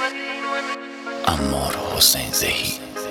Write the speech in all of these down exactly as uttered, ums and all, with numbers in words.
عمار حسین زهی،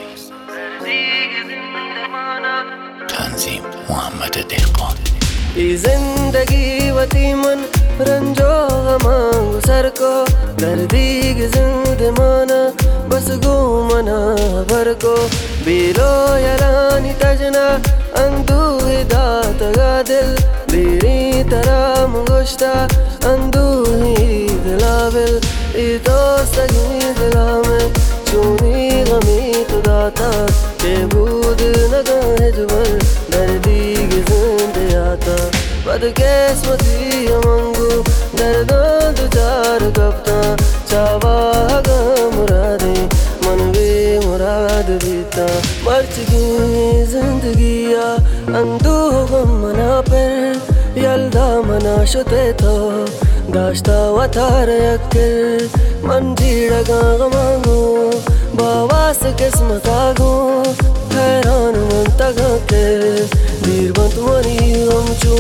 تنظیم محمد دهقان. ये जिंदगी वती मन रंजो मांगो सर को दर्दी की जिंदमाना बस घूमना भर को बिलो यलानी तजना अंदूही दात गा दिल बीरी तरह मुगुश्ता अंदूही दिलाविल इतो सगी दिला में चूनी गमी तो दाता के बूद नगा है जुबल दर्दी की जिंदयाता बदकिस्मती मंगू दर्दा दो चार कप्ता चावागा मुरादे मन वे मुराद बीता मर्च की जिंदगिया अंदू गम मना पर यल्दा मना शुते तो दाश्ता वतार यक्कर मन जीड़गा गमांगू बावास किस्मत आगू हैरान मन तगा के दीर बंत मनी गमचू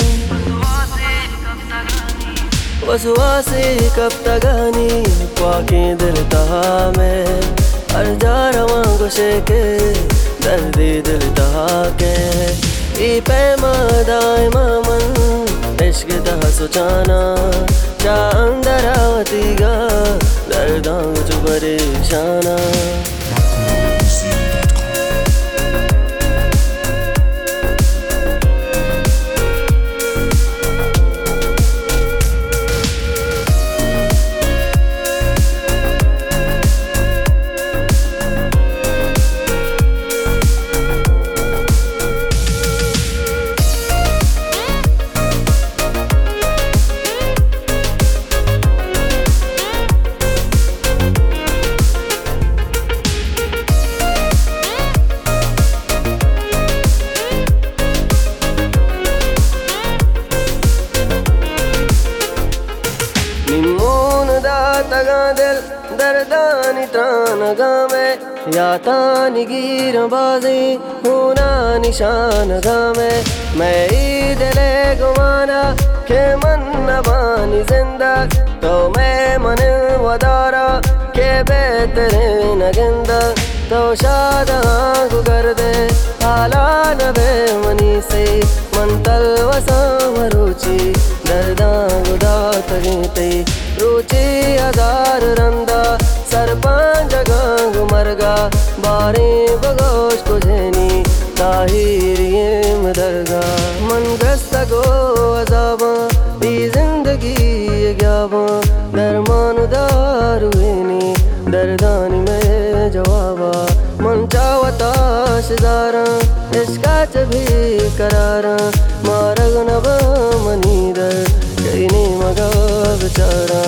वसवासे कब तगानी वाके दिल तहा में हर जा रवा गुशे के दर्दी दिल तहा के ई पैमा दायमा मन इश्क तहा सुचाना जा अंदर आवती गा दर्दांग जो परेशाना तगा दिल दर्दानी त्रान गामे या तानी गिर बाजी होना निशान गामे मैं ई दिले गुमाना के मन नबानी जिंदा तो मैं मन वदारा के बेहतरीन गिंदा तो शाद आंख कर दे हाला नबे मनी से मन तलवसा मरुचि दर्दा गुदा तगीते रुचि हजार रंदा सरपंच गांग मरगा बारे बगोश को झेनी ताहिरिये मदरगा मन गस्त गो अजाबा ई जिंदगी ग्याबा दरमान दारुनी दर्दानी में जवाबा मन चावता शिदारा इश्काच भी करारा मारग नब मनीदर कईनी मगा बेचारा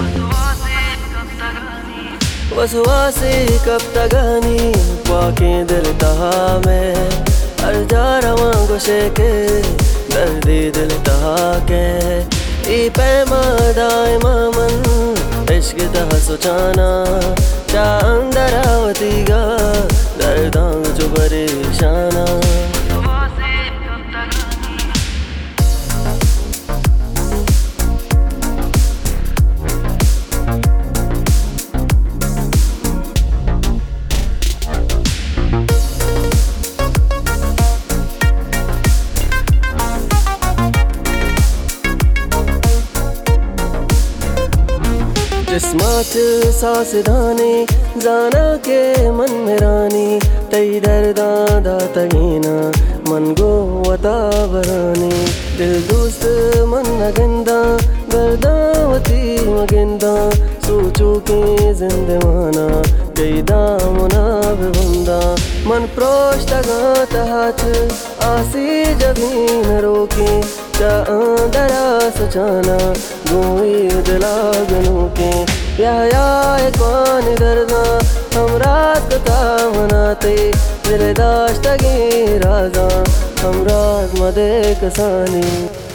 वसवासे कब तगानी वाके दिल तहा में हर जा रवा गुशे के दर्दी दिल तहा के ई पैमा दायमा मन इश्क तहा सुचाना जा अंदर आवती गा दर्दांग जो परेशाना जिस्मात सास दाने जाना के मन में रानी तई दर्दा दाता गीना मन गो वता बरानी दिल दोस्त मन नगंदा दर्दावती मगिंदा सोचो के जिंदमाना कई दामना बंदा मन प्रोष्ट गाता हाथ आसी जभी न रोके जा अंदरा सचाना गोई दिलागनों के या या कौन दर्दा हम रात का मनाते दिल दाश्त की राजा हम रात मदे कसानी।